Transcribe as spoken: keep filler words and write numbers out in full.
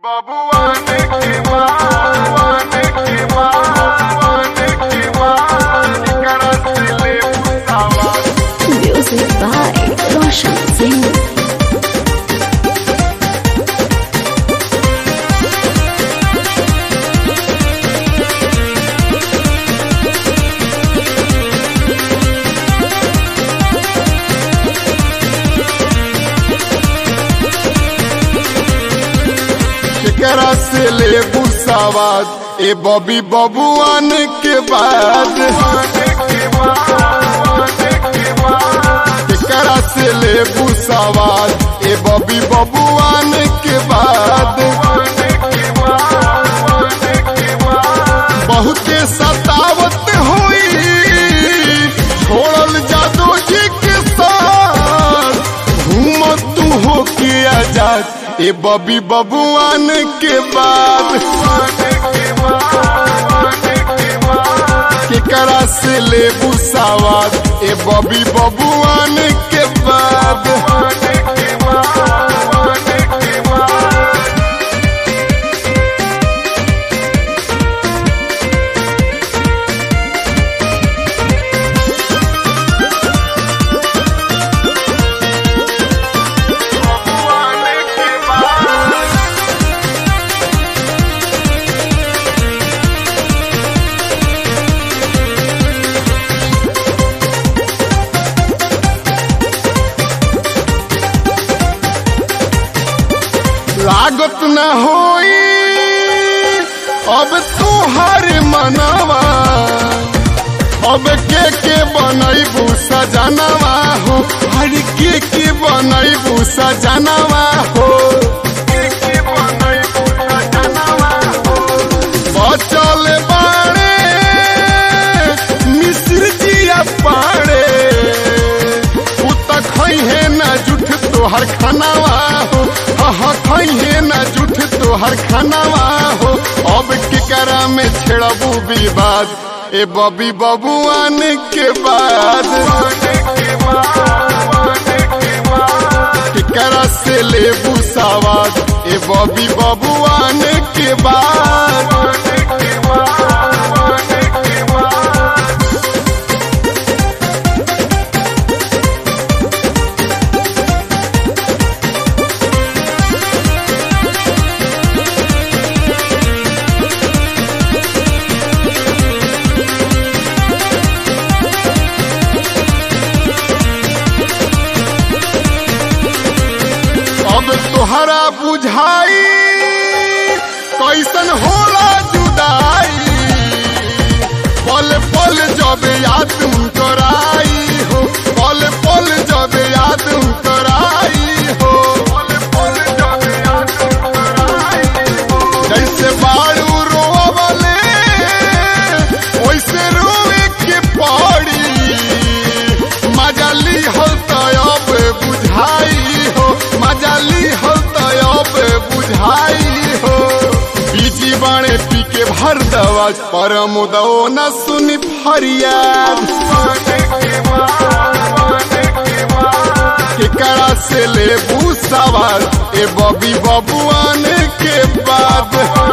Music by Roshan Singh. केकरा से लेबू सवाद ए बबी बबुआन के बाद केकरा से लेबू सवाद ए बबी बबुआन के बाद बहुते सतावत हुई छोड़ल जादू जी के साथ घूमत तू हो के आजाद ए बबी बबुआन के बाद केकरा से लेबू सवाद ए बबी बबुआन के बाद लागत न होई अब तुहार मनवा अब के के बनैबू सजनवा हो हर के के बनैबू सजनवा हो बचल बाड़े मिश्र जिया पाड़े उ त खैहे न जुठ तोहर खानावा हो खैहे न जुठ तोहर खानावा हो अब केकरा में छेड़बू विवाद ए बबी बबुआन के बाद केकरा से लेबू सवाद ए बबी बबुआन के बाद अब तोहरा बुझाई कैसन होला जुदाई पल पल जब याद कराई हो पल पल जब याद कराई हो जैसे बाड़ू रोवले वैसे रोए के पड़ी मजाली हो तब बुझाई हो मजाली हो तब बुझाई हो बीजी बाणे पी के भर दवा पर मुदो न सुनी फरियाद केकरा से लेबू सवाल ए बबी बबुआन के बाद